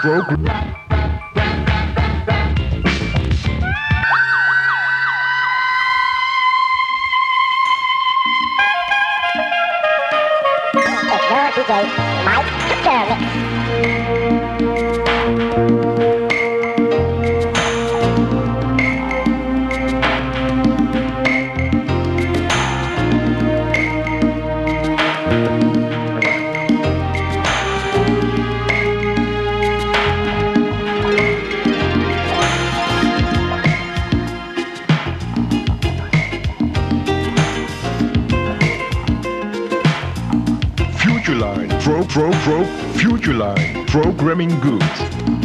DJ Mike Dermott. Futureline Programming Goods.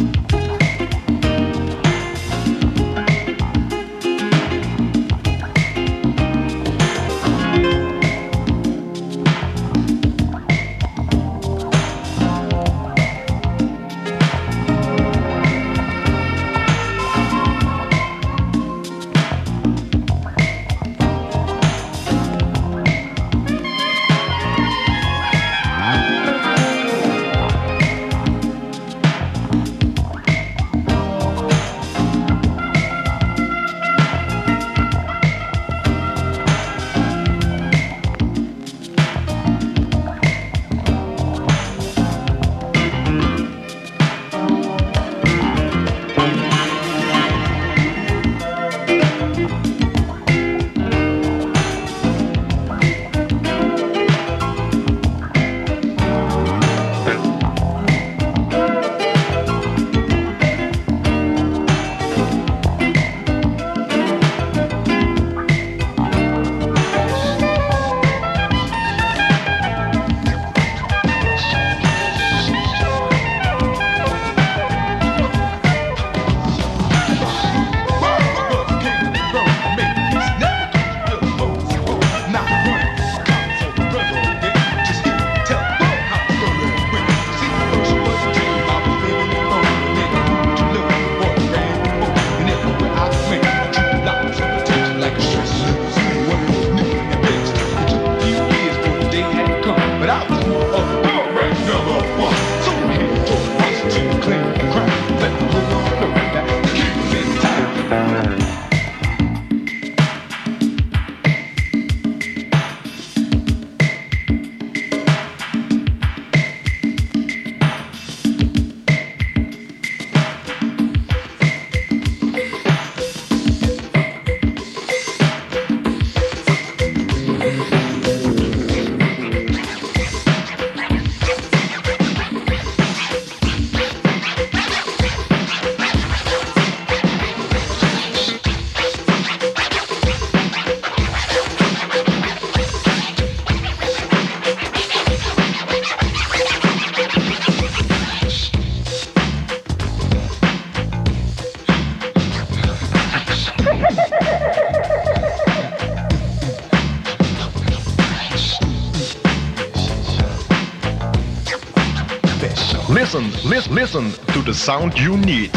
Listen to the sound you need.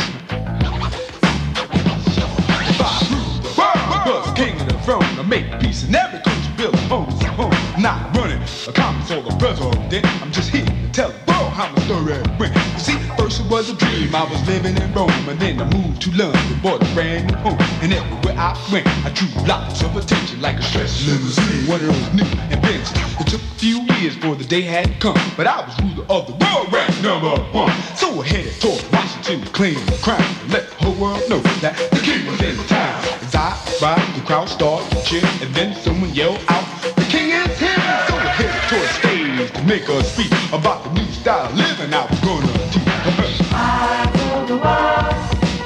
King of the throne, I make peace in every country, build homes and homes. Not running a Congress or the president. I'm just here to tell the world how my story went. You see, first it was a dream. I was living in Rome, and then I moved to London, bought a brand new home. And everywhere I went, I drew lots of attention like a stress limousine. One of those new inventions. It took a few years for the day had come, but I was ruler of the world, ranked #1. So I headed toward Washington to claim the crown and let the whole world know that the king was in town. As I ride, the crowd started to cheer, and then someone yelled out, "The king is here!" So I headed toward the stage to make a speech about the new style of living I was gonna teach. I told the world,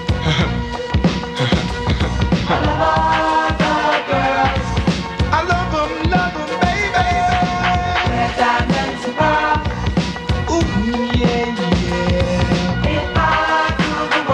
I love all the girls. I love them, baby. We're diamonds and pearls. Ooh, yeah, yeah. If I ruled the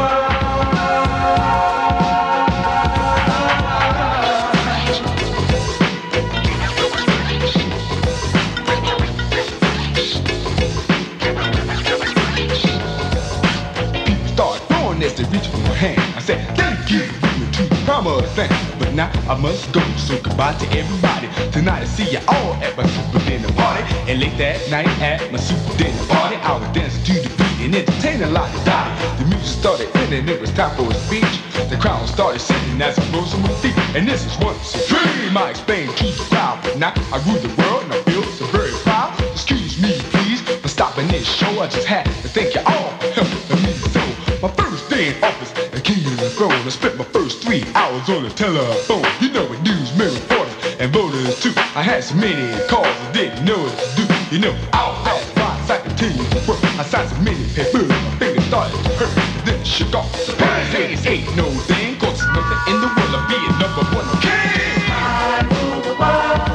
People start throwing as they reach for my hand. I said, thank you to the promised land. But now I must go, so goodbye to everybody. Tonight I see you all at my super dinner party. And late that night at my super dinner party, I was dancing to the beat and entertaining a lot of die. The music started ending, it was time for a speech. The crowd started singing as I rose on my feet. And this is once a dream I explained to the crowd. But now I rule the world and I feel so very proud. Excuse me, please, for stopping this show. I just had to thank you all for helping me so. My first day in office, the king of the throne. I spent my first 3 hours on the telephone. You know what newsmen, reporters, and voters too. I had so many calls I didn't know what to do. You know, all that advice I can tell you the work. I signed so many papers, my fingers started to hurt. Then it shook off the pain. This ain't no thing, cause there's nothing in the world of being number one king. I rule the world.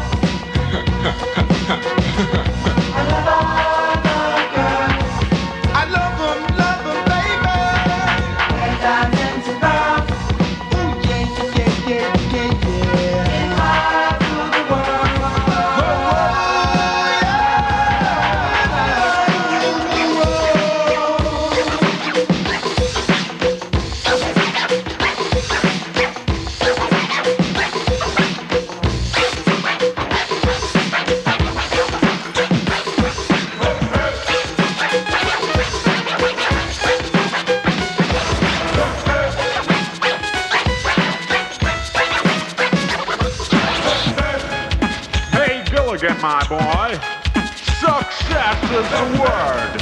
I love all the girls. I love them, baby. And diamonds and pearls. Ooh, yeah. I rule the world. Hey, Gilligan, my boy. Success is the word.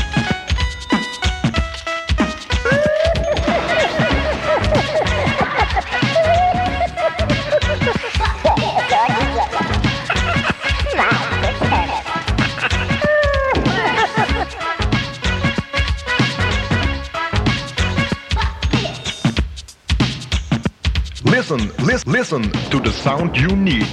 Listen to the sound you need.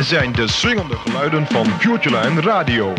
zijn de swingende geluiden van Futureline Radio.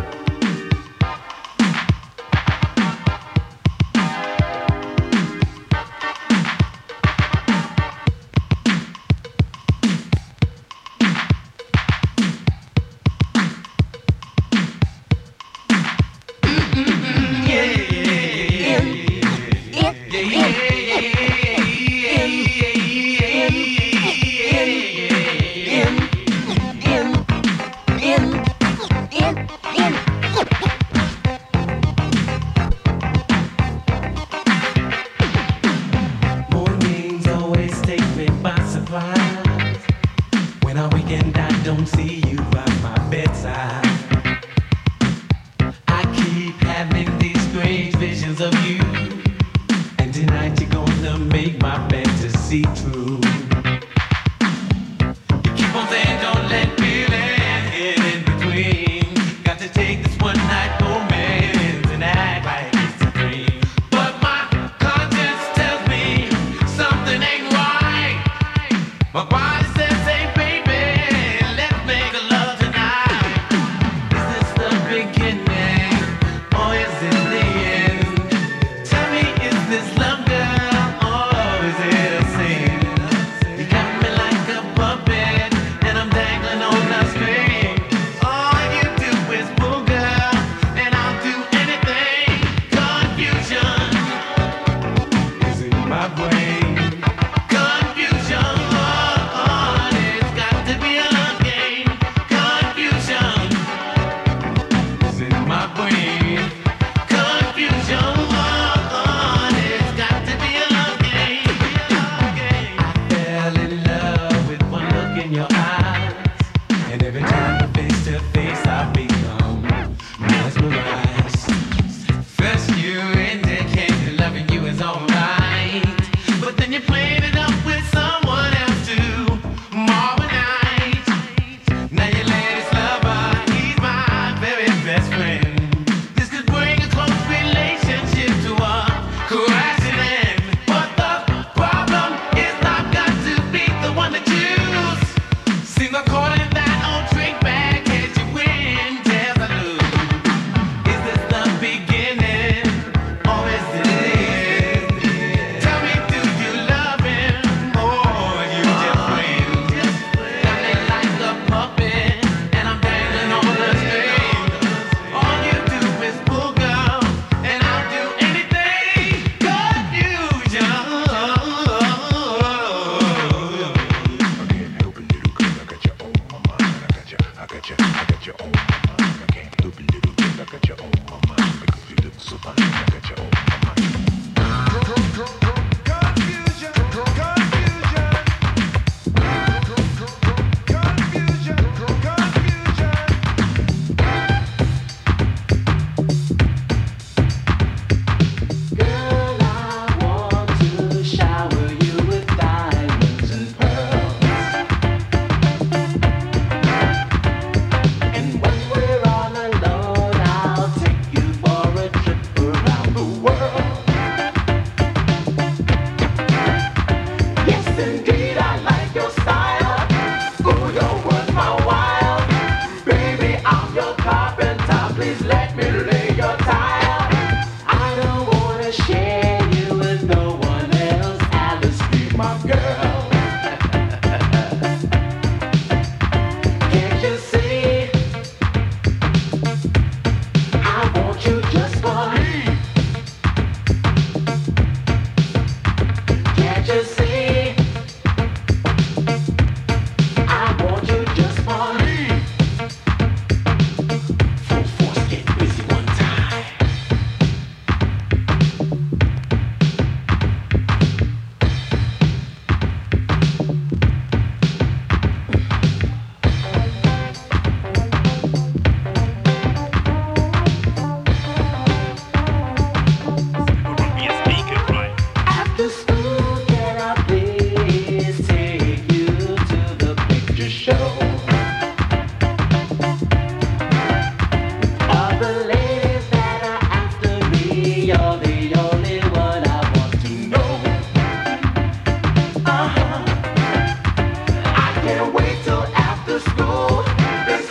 Can't wait till after school.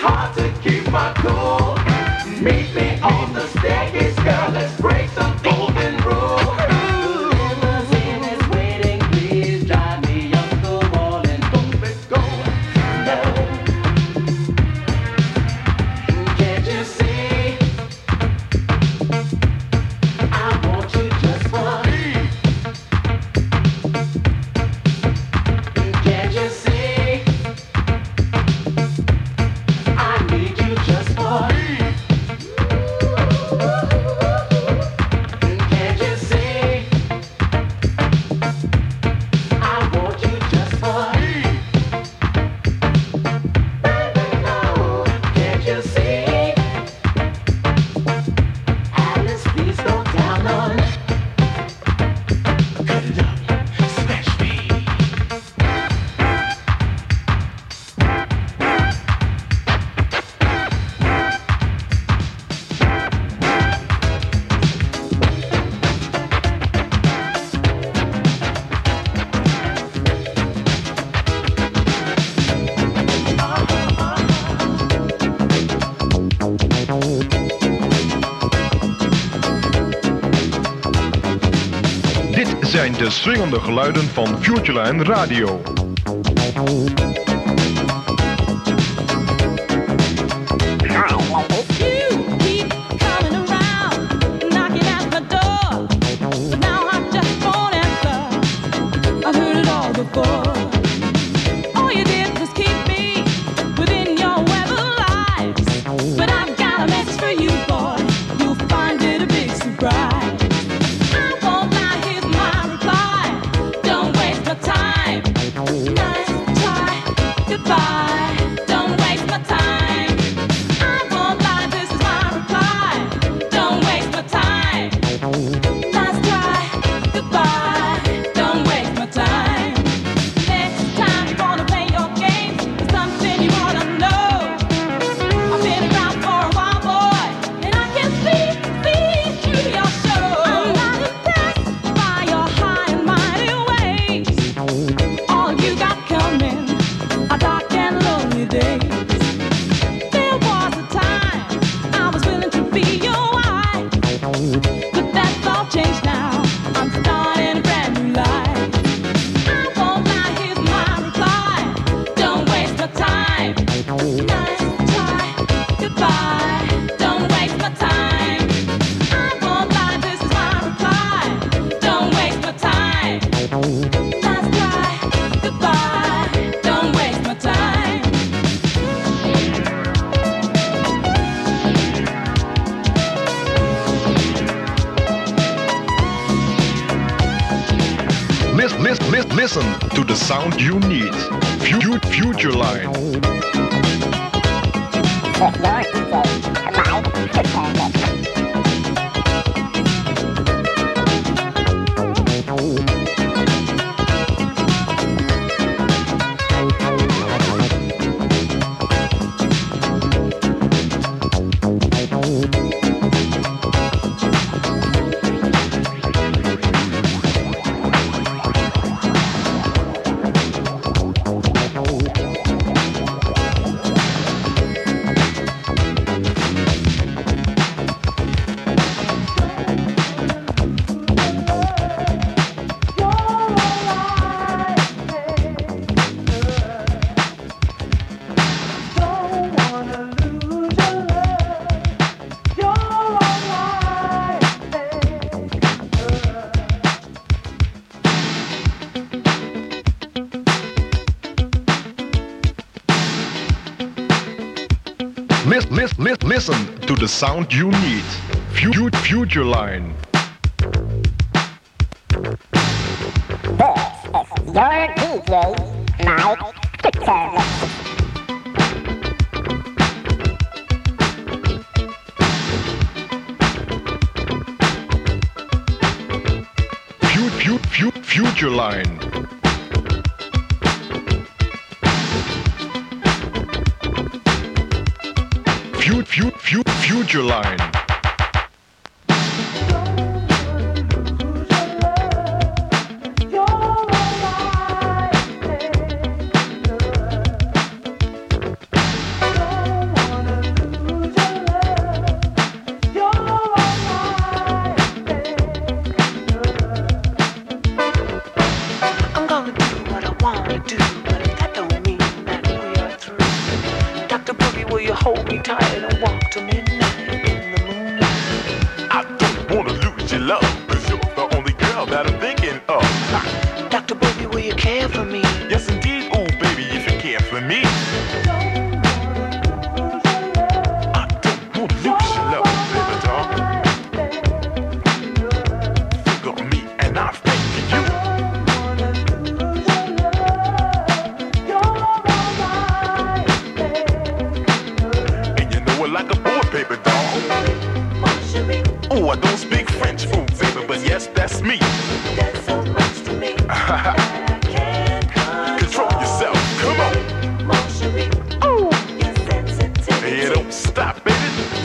hard to keep my cool. Meet me on the staircase, girl. Let's break the golden rule. Limousine is waiting. Please drive me up the wall and don't let go. No. Can't you see? I want you just for me. Can't you see? I need you just for me. Can't you see? I want you just for me. Can't you see? Alice, please don't tell none. Cut it up, smash me. Dit zijn de swingende geluiden van Futureline Radio. You keep coming around, knocking at my door, but now I just won't answer. I've heard it all before. All you did was keep me within your web of lies, but I've got a message for you, boy. You'll find it a big surprise. I won't lie, here's my reply. Don't waste my time. Nice try, goodbye. Don't waste my time. I won't lie, this is my reply. Don't waste my time. Nice try, goodbye. Don't waste my time. Next time you wanna play your games, there's something you wanna know. I've been around for a while, boy, and I can see through your show. I'm not impressed by your high and mighty ways. All you got coming are dark and lonely days. There was a time I was willing to be your wife, but that's all changed now. I'm starting a brand new life. I won't lie, here's my reply. Don't waste my time. Nice try, goodbye. Don't waste my time. I won't lie, this is my reply. Don't waste my time. Nice try, goodbye. Don't waste my time. Listen to the sound you need. Futureline. With your DJ, Mike Superman. Listen to the sound you need. Futureline. This is your DJ, Mike Superman. Futureline. Futureline. tired and walk till midnight in the moonlight. I don't wanna lose your love, 'cause you're the only girl that I'm thinking of. Dr. Boogie, will you care for me? Yes, indeed, oh baby, if you care for me. I don't wanna lose your love, baby doll. Think of me and I think of you. And you know it like a boy, baby doll. Oh, I don't speak French, oh baby, but yes, that's me. Control yourself, come on. Hey, don't stop, baby.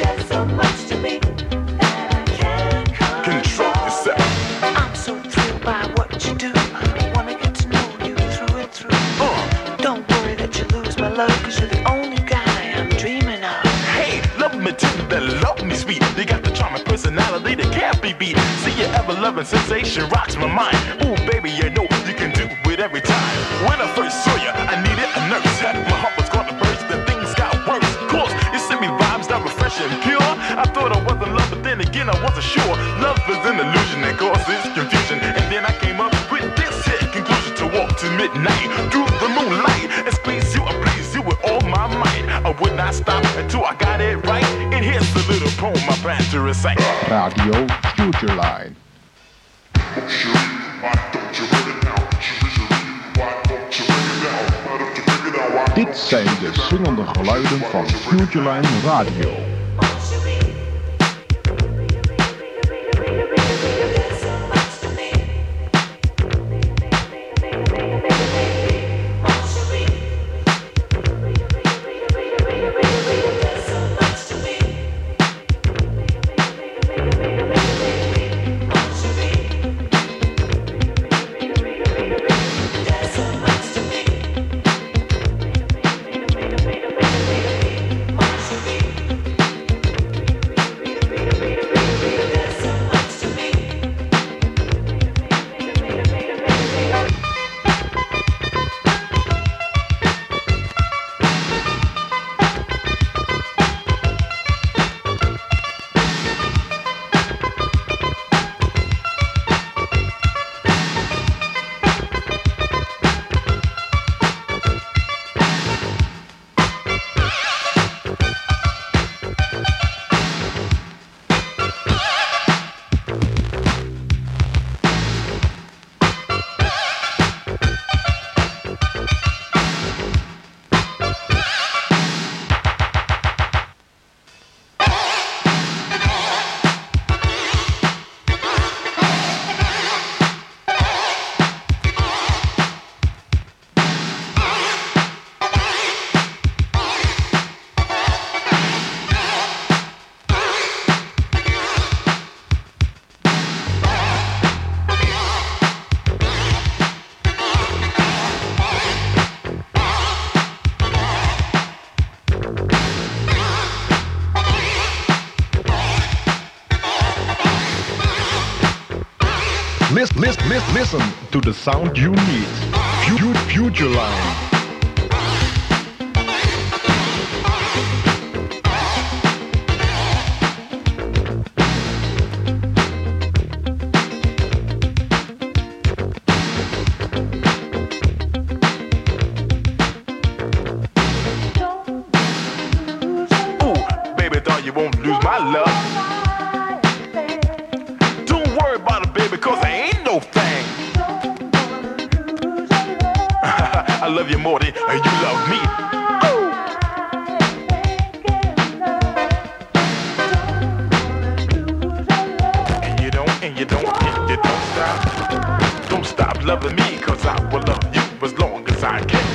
Control yourself. I'm so thrilled by what you do. Wanna get to know you through and through. Don't worry that you lose my love, 'cause you're the only guy I'm dreaming of. Hey, love me tender, love me sweet. You got the charming personality that can't be beat. See your ever-loving sensation rocks my mind. Ooh, baby, you know you can do it every time. When I first saw you, I needed a nurse. My heart was gonna burst, then things got worse. Cause you sent me vibes that were fresh and pure. I thought I was in love, but then again I wasn't sure. Love is an illusion that causes confusion. And then I came up with this here conclusion: to walk to midnight through the moonlight and squeeze you and please you with all my might. I would not stop until I got it right. And here's the little poem I plan to recite. Radio Futureline. Dit zijn de swingende geluiden van Futureline Radio. Listen to the sound you need. Futureline. Ooh, baby, thought you won't lose my love. Don't worry about it, baby, 'cause I ain't no thing. I love you more than you love me. And you don't stop. Don't stop loving me, 'cause I will love you as long as I can.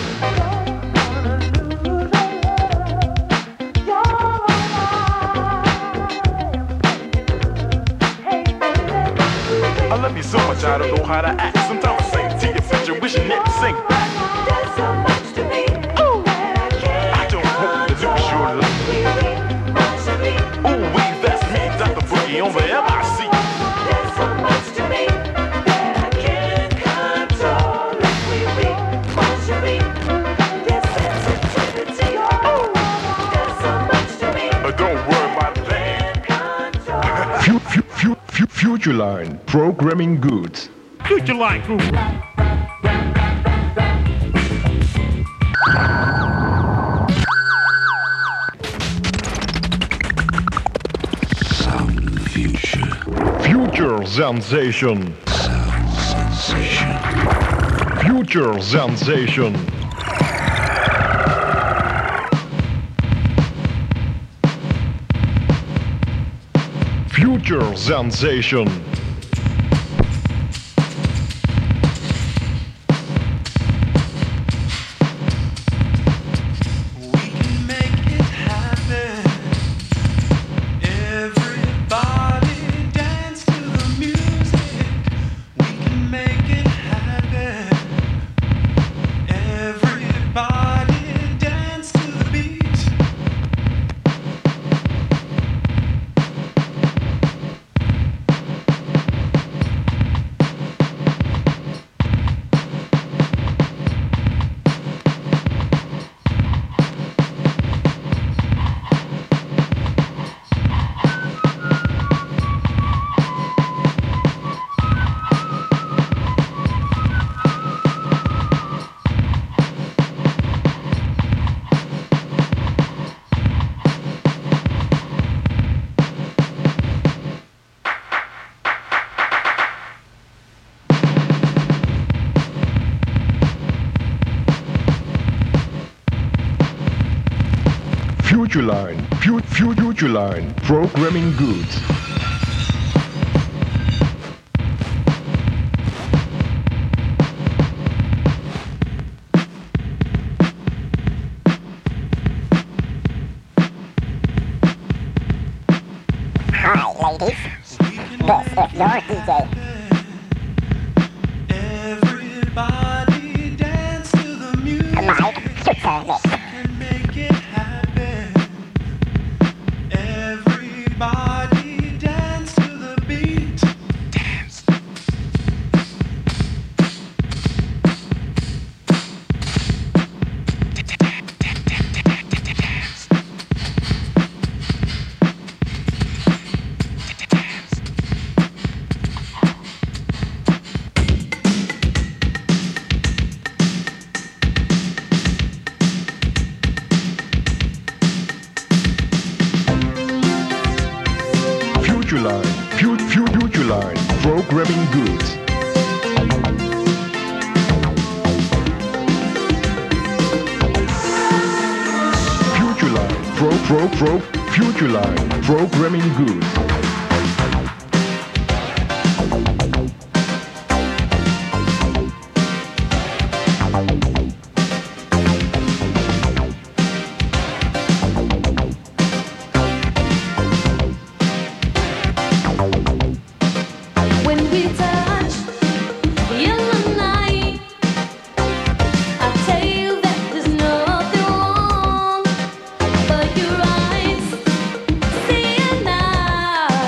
I love you so much I don't know how to act. Sometimes I sing to your future, wishing it to sing back. There's so much to me that I can't I don't hope to lose your love. Ooh, wait, that's me, Dr. Boogie on the MIC. There's so much to me that I can't control. If we want to be this sensitivity. There's so much to me Futureline Programming Goods. Futureline Group. Future Sensation. Future Sensation. Future Sensation. Futureline Programming Goods. Hi, ladies. This is your DJ. Mike Super Mix. Futureline Programming Goods. Futureline Futureline Programming Goods. But your eyes, see it now.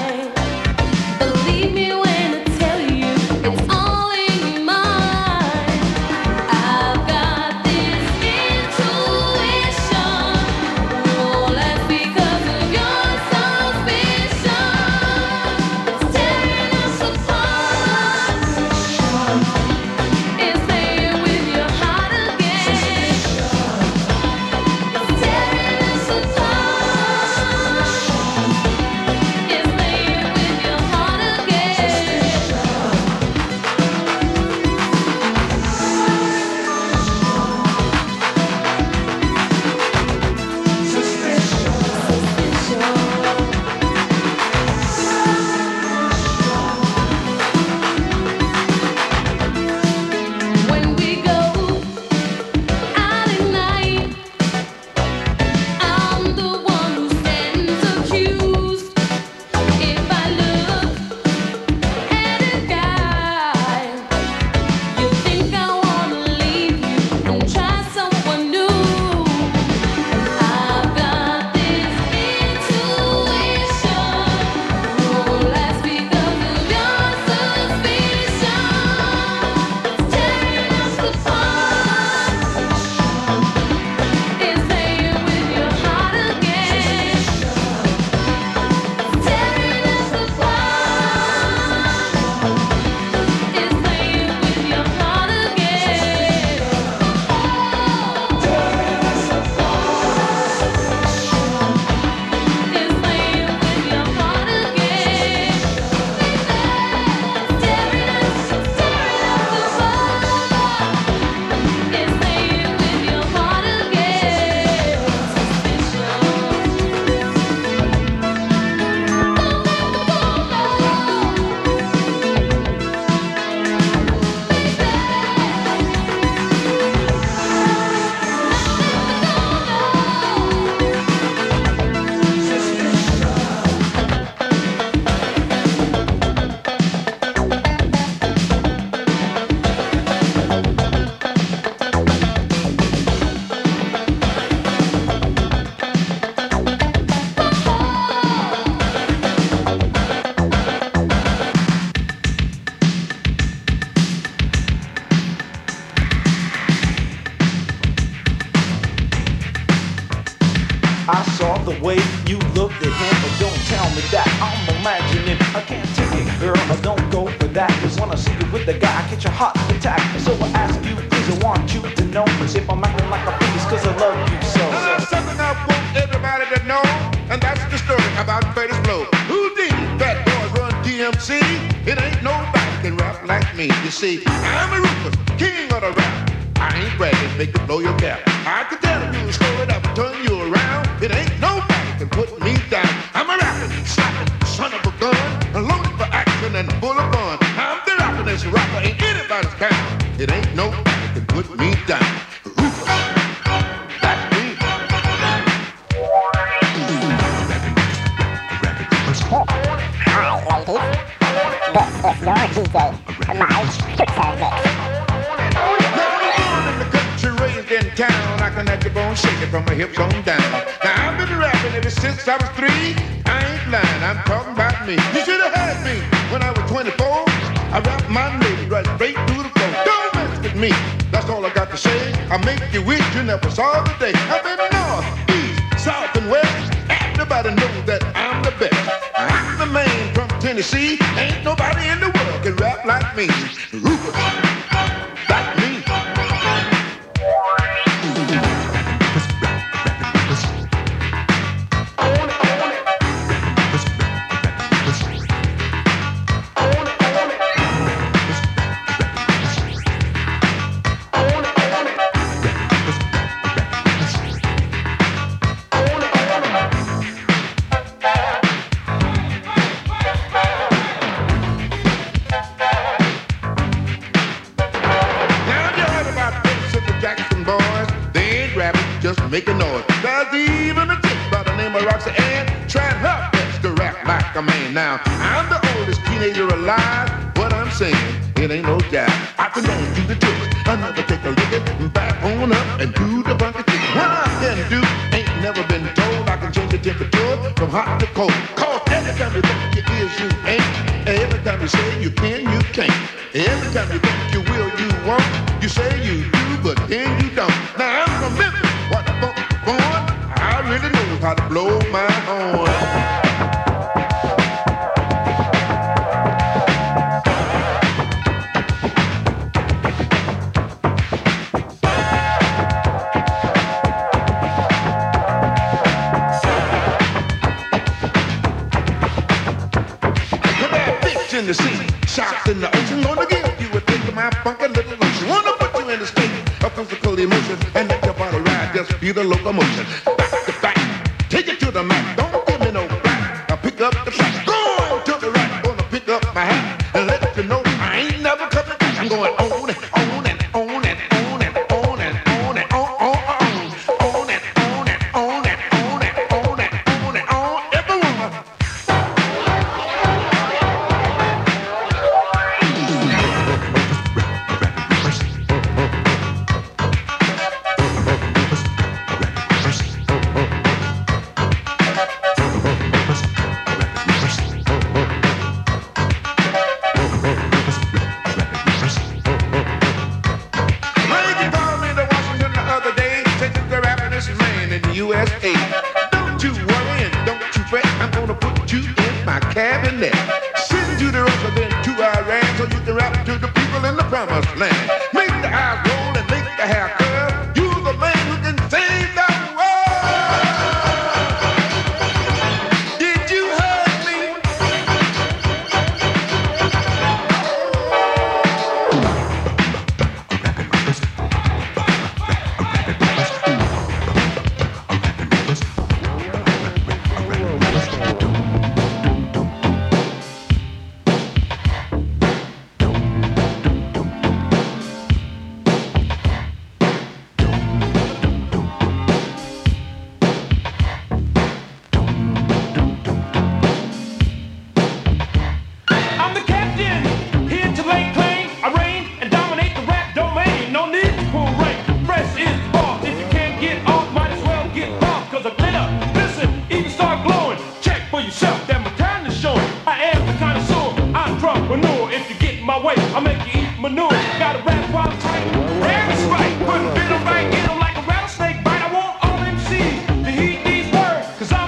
love the way you looked at him, but don't tell me that I'm imagining. I can't take it, girl, I don't go for that. Cause when I see you with the guy, I catch a heart attack. So I ask you, please, I want you to know if I'm acting like a please, cause I love you so. Now, there's something I want everybody to know, and that's the story about Curtis Blow. Who did Fat Boys Run DMC? It ain't nobody can rap like me. You see, I'm a Rufus, king of the rap. I ain't bragging, make it blow your cap. I can tell you, slow it up, turn you around. It ain't nobody can put me down. I'm a rapping, slapping, son of a gun, loaded for action and full of fun. I'm the rappingest rapper, ain't anybody's kind. It ain't nobody can put me down. Rufus, that's me. Hi, ladies. This is your DJ, Mike Dixon. Raised in town, I can let your bones shake it from my hips on down. Now I've been rapping ever since I was 3. I ain't lying, I'm talking about me. You should have had me when I was 24. I rap my lady right straight through the floor. Don't mess with me, that's all I got to say. I make you wish you never saw the day. I've been north, east, south, and west. Everybody knows that I'm the best. I'm the man from Tennessee. Ain't nobody in the world can rap like me. Rufus, like me. Making noise. There's even a chick by the name of Roxy Ann trying her best to rap like a man. Now, I'm the oldest teenager alive. What I'm saying, it ain't no doubt. I can dance to the twist, another take a look at, back on up and do the funky thing. What I can do ain't never been told. I can change the temperature from hot to cold. Cause every time you think you is, you ain't. Every time you say you can, you can't. Every time you think you will, you won't. You say you do, but then you don't. Now, I'm from Memphis. What the fuck is born? I really know how to blow my horn. In the sea, shots in the ocean, gonna give you a taste of my funky little lotion. Wanna put you in a state of physical emotion and let your body ride, just feel the locomotion. Back to back, take it to the mat, don't give me no black. I'll pick up the slack, go on to the right, gonna pick up my hat and let you know I ain't never coming back. I'm going on and on and on and on and on and on and on and on and on and on and on and on and on and on, everyone. USA. Don't you worry and don't you fret. I'm gonna put you in my cabinet. Send you the rest of them to Iran so you can rap to the people in the promised land. Make the eyes roll and make the hair curl. You the man who can save the world. Did you heard me? I make you eat manure. Got a rap while tight. Damn it's right. Putting venom right in them like a rattlesnake bite. I want all MCs to heed these words. Cause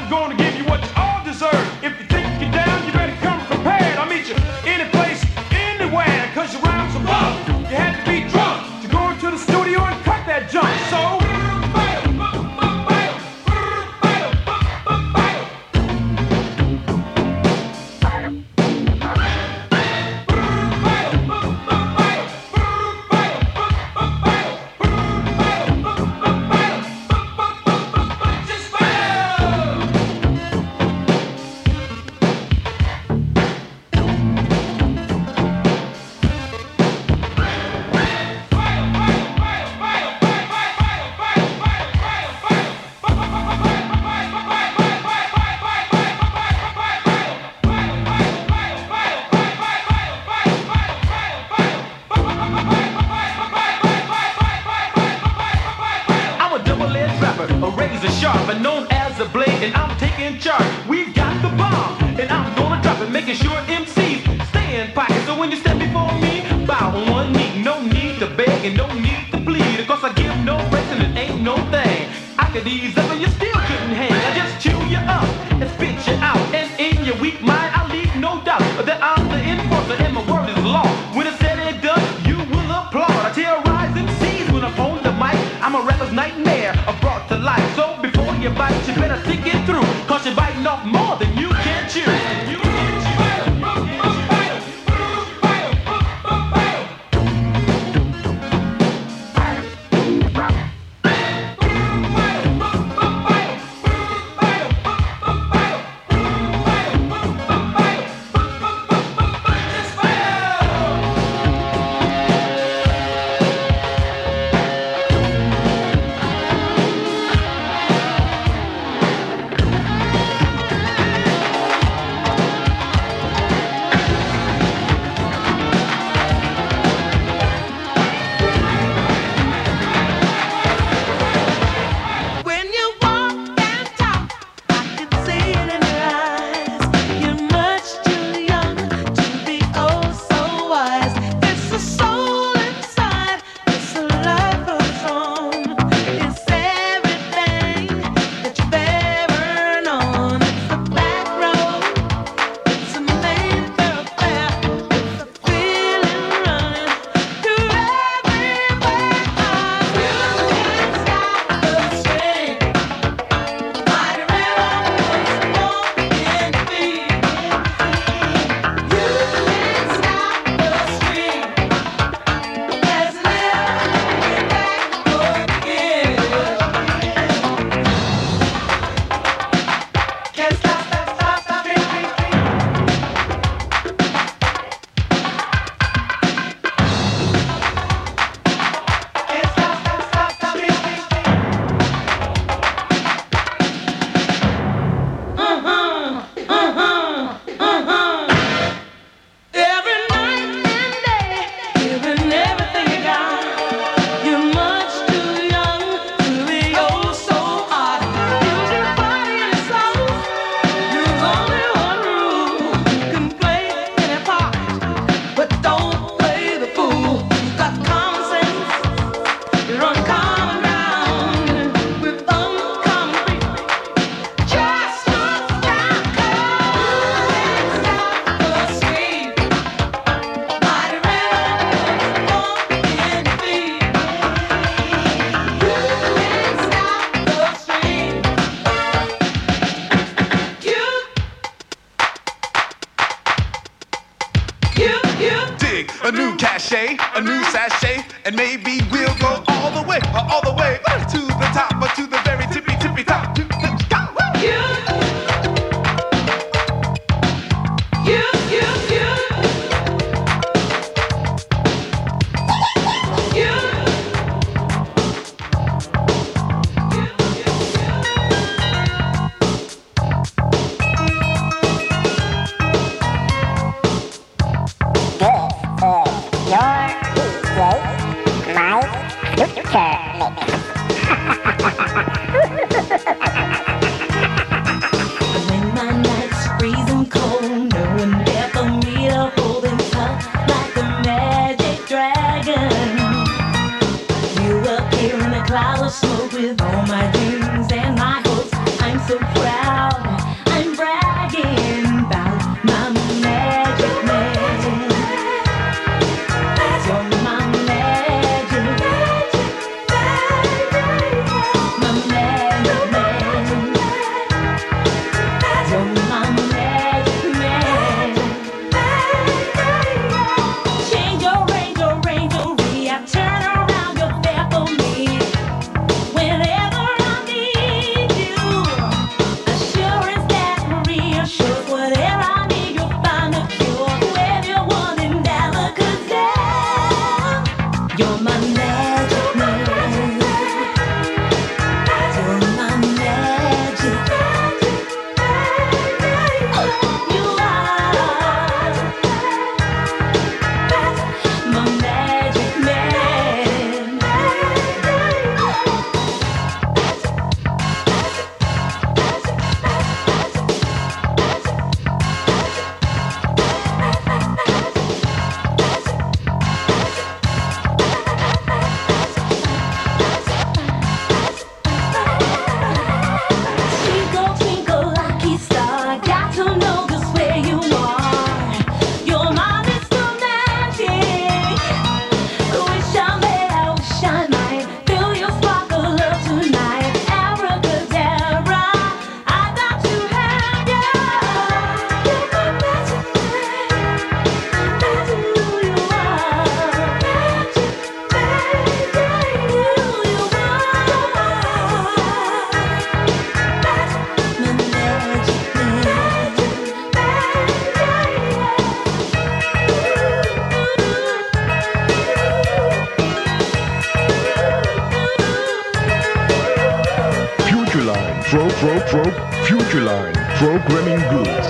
sharp and known as the blade, and I'm taking charge. We've got the bomb, and I'm gonna drop it, making sure MCs stay in pocket. So when you step before me, bow on one knee. No need to beg and no need to plead, cause I give no rest and it ain't no thing. I could ease up and you still couldn't hang. I just chew you up and spit you out, and in your weak mind I leave no doubt that I'm the enforcer and my word is law. When it's said and done, you will applaud. I terrorize MCs when I'm on the mic. I'm a rapper's nightmare, brought to life. So before you bite, you better think it through, cause you're biting off more than you can chew. A new cachet, a new sachet, and maybe we'll go all the way to the top, or to the very tippy top. Your DJ, my future mix. Futureline, programming goods.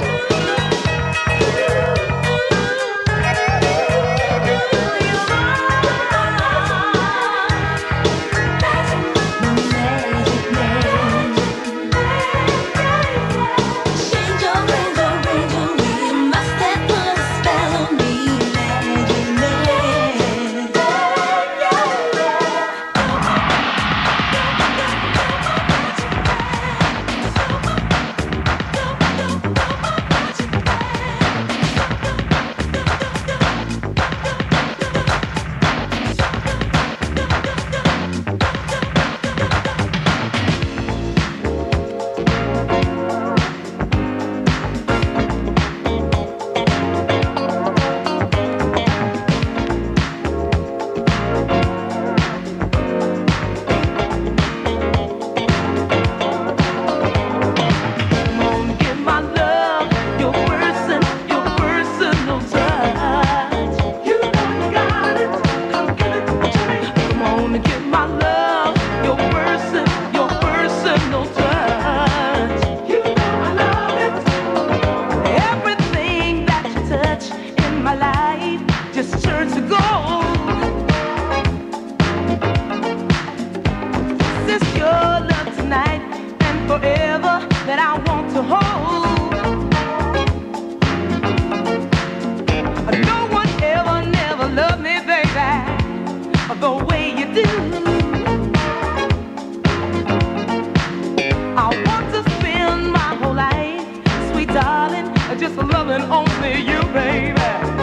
Just loving only you, baby.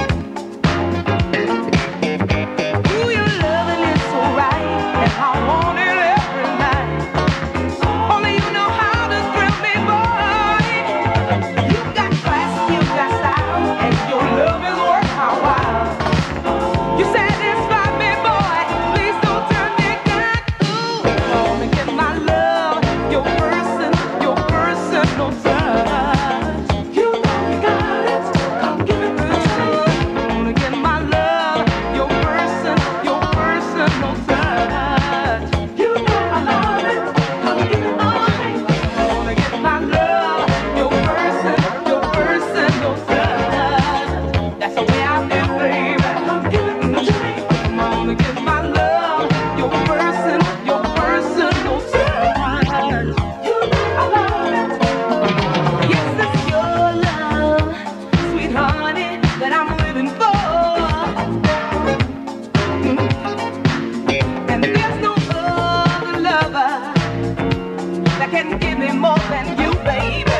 Ooh, your loving is so right, and I want it every night. Only you know how to thrill me, boy. You got class, you got style, and your love is worth my while. You satisfy me, boy. Please don't turn me down. Ooh, come and get my love, your personal touch. That can give me more than you, baby.